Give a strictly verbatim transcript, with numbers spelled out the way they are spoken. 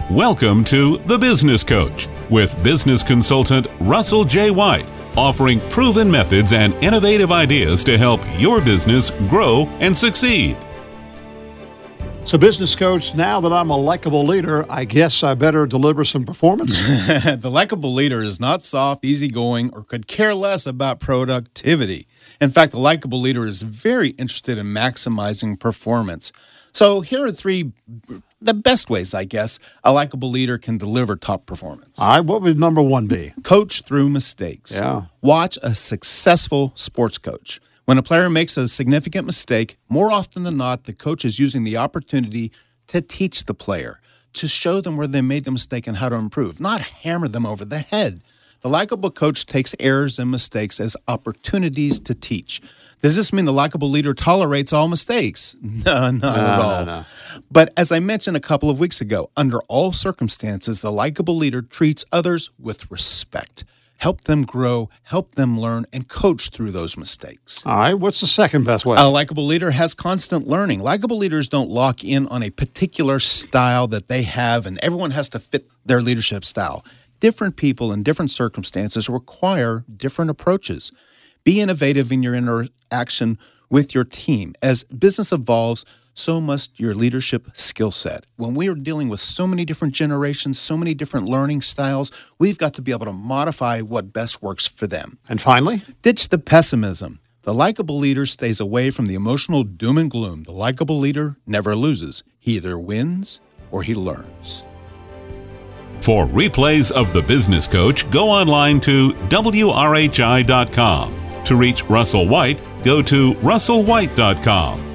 Welcome to The Business Coach with business consultant Russell J. White, offering proven methods and innovative ideas to help your business grow and succeed. So, business coach, now that I'm a likable leader, I guess I better deliver some performance? The likable leader is not soft, easygoing, or could care less about productivity. In fact, the likable leader is very interested in maximizing performance. So here are three, the best ways, I guess, a likable leader can deliver top performance. All right, what would number one be? Coach through mistakes. Yeah. Watch a successful sports coach. When a player makes a significant mistake, more often than not, the coach is using the opportunity to teach the player, to show them where they made the mistake and how to improve, not hammer them over the head. The likable coach takes errors and mistakes as opportunities to teach. Does this mean the likable leader tolerates all mistakes? No, not no, at all. No, no. But as I mentioned a couple of weeks ago, under all circumstances, the likable leader treats others with respect. Help them grow, help them learn, and coach through those mistakes. All right, what's the second best way? A likable leader has constant learning. Likable leaders don't lock in on a particular style that they have, and everyone has to fit their leadership style. Different people in different circumstances require different approaches. Be innovative in your interaction with your team. As business evolves, so must your leadership skill set. When we are dealing with so many different generations, so many different learning styles, we've got to be able to modify what best works for them. And finally? Ditch the pessimism. The likable leader stays away from the emotional doom and gloom. The likable leader never loses. He either wins or he learns. For replays of The Business Coach, go online to W R H I dot com. To reach Russell White, go to Russell White dot com.